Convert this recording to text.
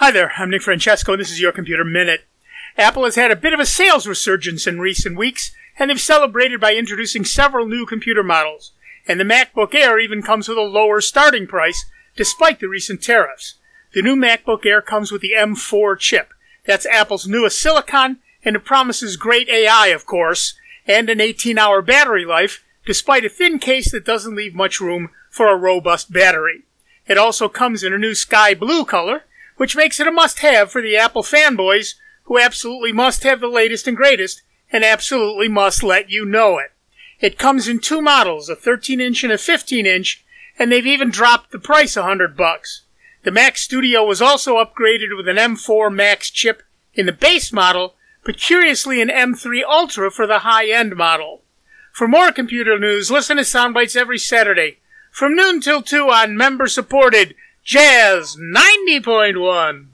Hi there, I'm Nick Francesco, and this is Your Computer Minute. Apple has had a bit of a sales resurgence in recent weeks, and they've celebrated by introducing several new computer models. And the MacBook Air even comes with a lower starting price, despite the recent tariffs. The new MacBook Air comes with the M4 chip. That's Apple's newest silicon, and it promises great AI, of course, and an 18-hour battery life, despite a thin case that doesn't leave much room for a robust battery. It also comes in a new sky blue color, which makes it a must-have for the Apple fanboys who absolutely must have the latest and greatest and absolutely must let you know it. It comes in two models, a 13-inch and a 15-inch, and they've even dropped the price $100. The Mac Studio was also upgraded with an M4 Max chip in the base model, but curiously an M3 Ultra for the high-end model. For more computer news, listen to Soundbites every Saturday from noon till 2 on member-supported Jazz 90.1.